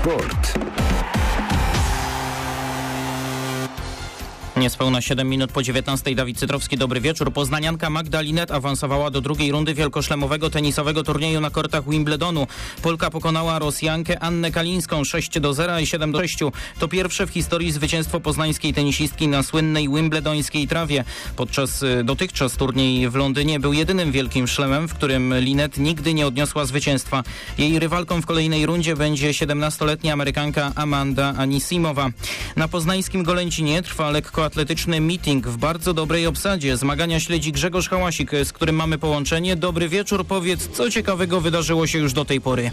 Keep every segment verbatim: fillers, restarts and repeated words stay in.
Sport. Niespełna siedem minut po dziewiętnastej. Dawid Cytrowski, dobry wieczór. Poznanianka Magda Linette awansowała do drugiej rundy wielkoszlemowego tenisowego turnieju na kortach Wimbledonu. Polka pokonała Rosjankę Annę Kalińską sześć do zera i siedem do sześciu. To pierwsze w historii zwycięstwo poznańskiej tenisistki na słynnej wimbledońskiej trawie. Podczas dotychczas turniej w Londynie był jedynym wielkim szlemem, w którym Linette nigdy nie odniosła zwycięstwa. Jej rywalką w kolejnej rundzie będzie siedemnastoletnia Amerykanka Amanda Anisimowa. Na poznańskim Golęcinie trwa lekko atletyczny meeting w bardzo dobrej obsadzie. Zmagania śledzi Grzegorz Hałasik, z którym mamy połączenie. Dobry wieczór. Powiedz, co ciekawego wydarzyło się już do tej pory?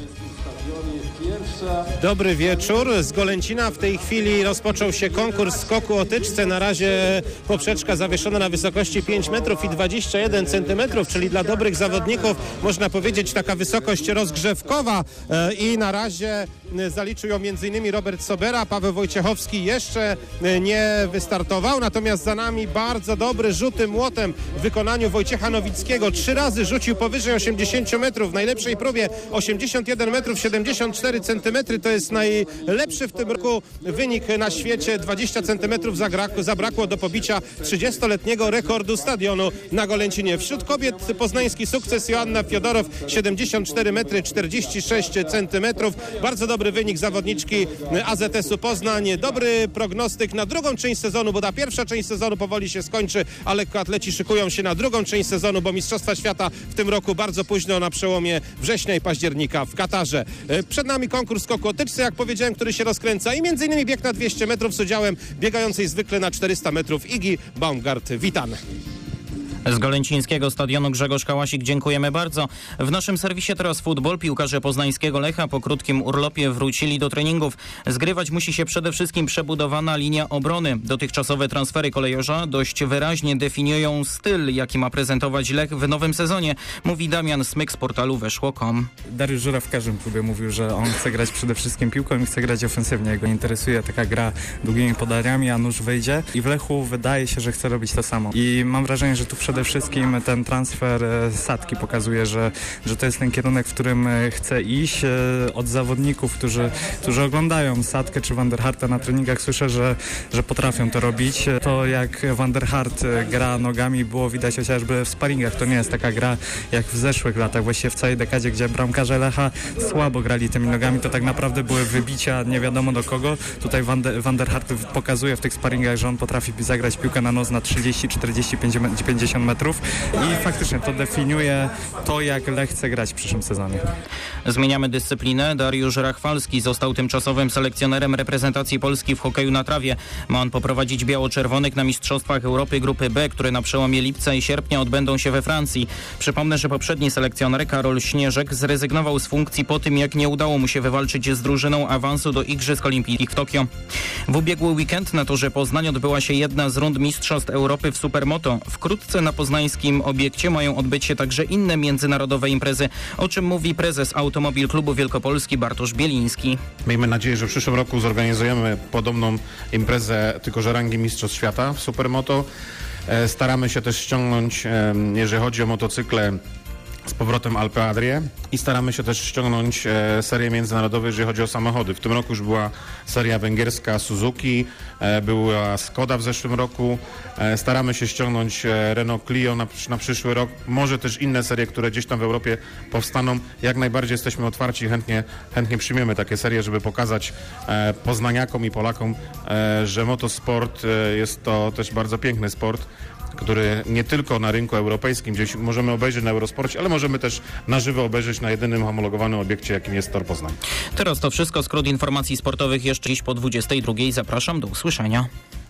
Dobry wieczór. Z Golęcina w tej chwili rozpoczął się konkurs skoku o tyczce. Na razie poprzeczka zawieszona na wysokości pięć metrów i dwadzieścia jeden centymetrów, czyli dla dobrych zawodników można powiedzieć taka wysokość rozgrzewkowa i na razie zaliczył ją między innymi Robert Sobera. Paweł Wojciechowski jeszcze nie wystartował, natomiast za nami bardzo dobry rzuty młotem w wykonaniu Wojciecha Nowickiego. Trzy razy rzucił powyżej osiemdziesiąt metrów. W najlepszej próbie osiemdziesiąt jeden metrów siedemdziesiąt cztery centymetry. To jest najlepszy w tym roku wynik na świecie. dwadzieścia centymetrów zabrakło do pobicia trzydziestoletniego rekordu stadionu na Golęcinie. Wśród kobiet poznański sukces Joanna Fiodorow, siedemdziesiąt cztery metry czterdzieści sześć centymetrów. Bardzo dobry wynik zawodniczki A Z S-u Poznań. Dobry prognostyk na drugą część sezonu, bo ta pierwsza część sezonu powoli się skończy, a lekkoatleci szykują się na drugą część sezonu, bo Mistrzostwa Świata w tym roku bardzo późno, na przełomie września i października w Katarze. Przed nami konkurs skoku o tyczce, jak powiedziałem, który się rozkręca i między innymi bieg na dwieście metrów z udziałem biegającej zwykle na czterysta metrów Igi Baumgart. Witamy. Z golęcińskiego stadionu Grzegorz Hałasik, dziękujemy bardzo. W naszym serwisie teraz futbol. Piłkarze poznańskiego Lecha po krótkim urlopie wrócili do treningów. Zgrywać musi się przede wszystkim przebudowana linia obrony. Dotychczasowe transfery kolejorza dość wyraźnie definiują styl, jaki ma prezentować Lech w nowym sezonie, mówi Damian Smyk z portalu weszło kropka com. Dariusz Żura w każdym klubie mówił, że on chce grać przede wszystkim piłką i chce grać ofensywnie. Jego interesuje taka gra długimi podaniami, a nóż wyjdzie. I w Lechu wydaje się, że chce robić to samo. I mam wrażenie, że tu przede wszystkim ten transfer Sadki pokazuje, że, że to jest ten kierunek, w którym chce iść. Od zawodników, którzy, którzy oglądają Sadkę czy Van der Harta na treningach, słyszę, że, że potrafią to robić. To jak Van der Hart gra nogami, było widać chociażby w sparingach. To nie jest taka gra jak w zeszłych latach, właściwie w całej dekadzie, gdzie bramkarze Lecha słabo grali tymi nogami. To tak naprawdę były wybicia nie wiadomo do kogo. Tutaj Van, de, Van der Hart pokazuje w tych sparingach, że on potrafi zagrać piłkę na nos na trzydzieści, czterdzieści, pięćdziesiąt metrów i faktycznie to definiuje to, jak Lech chce grać w przyszłym sezonie. Zmieniamy dyscyplinę. Dariusz Rachwalski został tymczasowym selekcjonerem reprezentacji Polski w hokeju na trawie. Ma on poprowadzić biało-czerwonych na Mistrzostwach Europy Grupy B, które na przełomie lipca i sierpnia odbędą się we Francji. Przypomnę, że poprzedni selekcjoner Karol Śnieżek zrezygnował z funkcji po tym, jak nie udało mu się wywalczyć z drużyną awansu do Igrzysk Olimpijskich w Tokio. W ubiegły weekend na torze Poznań odbyła się jedna z rund Mistrzostw Europy w Supermoto. Wkrótce na poznańskim obiekcie mają odbyć się także inne międzynarodowe imprezy, o czym mówi prezes Automobil Klubu Wielkopolski Bartosz Bieliński. Miejmy nadzieję, że w przyszłym roku zorganizujemy podobną imprezę, tylko że rangi Mistrzostw Świata w Supermoto. Staramy się też ściągnąć, jeżeli chodzi o motocykle, z powrotem Alpe Adrie i staramy się też ściągnąć e, serię międzynarodową, jeżeli chodzi o samochody. W tym roku już była seria węgierska Suzuki, e, była Skoda w zeszłym roku. E, staramy się ściągnąć e, Renault Clio na, na przyszły rok. Może też inne serie, które gdzieś tam w Europie powstaną. Jak najbardziej jesteśmy otwarci i chętnie, chętnie przyjmiemy takie serie, żeby pokazać e, poznaniakom i Polakom, e, że motosport e, jest to też bardzo piękny sport, który nie tylko na rynku europejskim, gdzieś możemy obejrzeć na Eurosporcie, ale możemy też na żywo obejrzeć na jedynym homologowanym obiekcie, jakim jest Tor Poznań. Teraz to wszystko. Skrót informacji sportowych jeszcze dziś po dwudziestej drugiej. Zapraszam, do usłyszenia.